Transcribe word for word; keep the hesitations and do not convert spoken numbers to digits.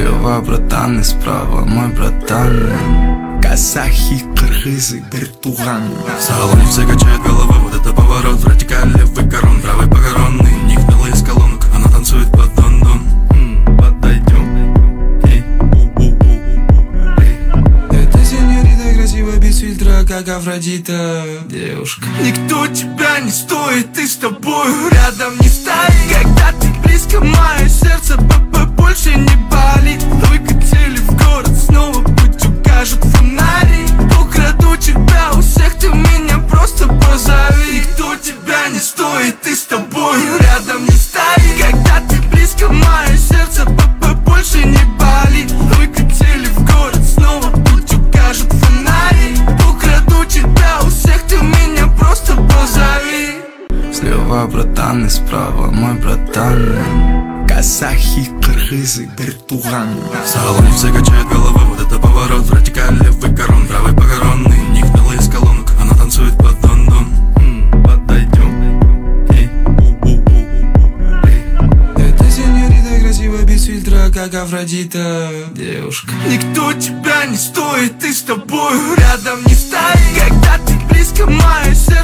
Слева братан и справа мой братан. Казахи, кыргызы, бир туган. В салоне все качают головы, вот это поворот. Вертикаль, левый корон, правый похоронный. Нихнала из колонок, она танцует под дон-дон. Подойдем, эй, у-у-у-у, эй. Это сеньорита красивая, без фильтра, как Афродита. Девушка, никто тебя не стоит, ты с тобой рядом не стоит. Когда ты близко, мое сердце больше не болит. Выкатили в город, снова путь укажут фонари. Украду тебя у всех, ты меня просто позови. Никто тебя не стоит, ты с тобой рядом не стоит. Когда ты близко, мое сердце больше не болит. Выкатили в город, снова путь укажут фонари. Украду тебя у всех, ты меня просто позови. Слева братан и справа мой братан. Казахи, кыргызы, бир туган. В салоне все качают головы, вот это поворот. Вертикаль, левый корон, правый похоронный. Нихнала из колонок, она танцует под дон-дон. Подойдем, эй, у-у-у-у, эй. Это сеньорита красивая, без фильтра, как Афродита. Девушка, никто тебя не стоит, ты с тобой рядом не стоит. Когда ты близко, мое сердце